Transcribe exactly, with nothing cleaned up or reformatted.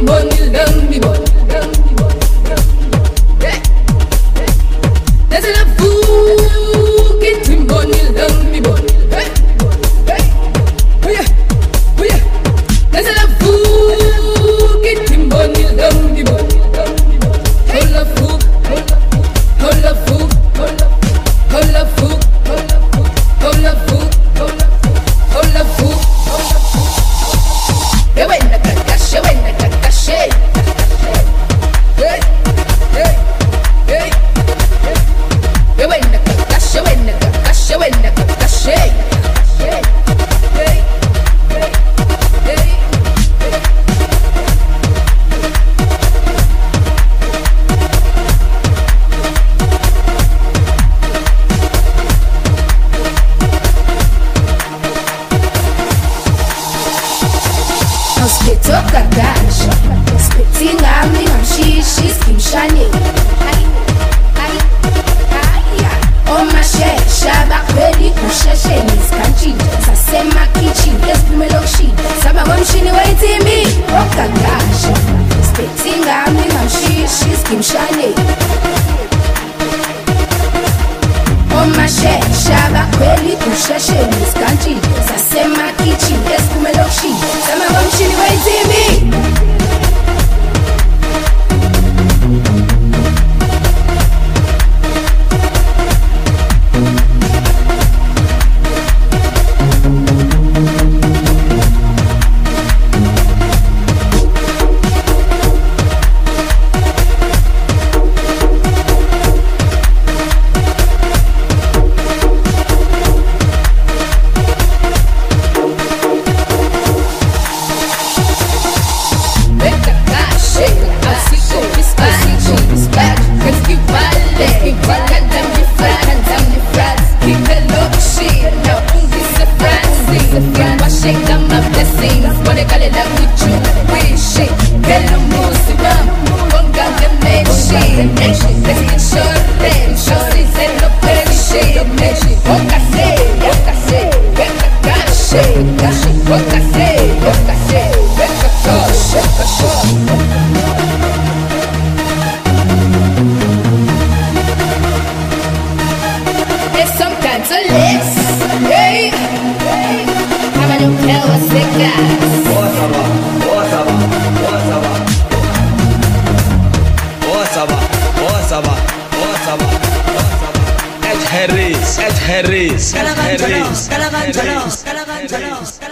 money, love me, boy. There's a fool, get him money, love me, boy. Oh yeah, oh yeah. There's a fool, get him money, love me, boy. Hold up, fool, hold up, fool, hold up, fool, hold up, fool, hold up, fool. You win the cash, you win the cash, hey, hey, hey. You win the cash, you win the cash, you win the cash, hey, hey, hey, hey. Toka dash, spitting I'm in she she's Kim Shani. Oh my share, Shaba Kweli, Kushashe, Miss Kanchi, Sasema Kitchen, Espumelo Shi, Sabahom Shini waiting me. Toka dash, spitting I'm in she she's Kim Shani. Oh my share, Shaba Kweli, Kushashe, Miss Kanchi, Sasema Kitchen, Espumelo Shi, Sabahom Shini waiting me. Ed Harris, Ed Harris, Ed Harris, Calavanzalos, Calavanzalos, Calavanzalos.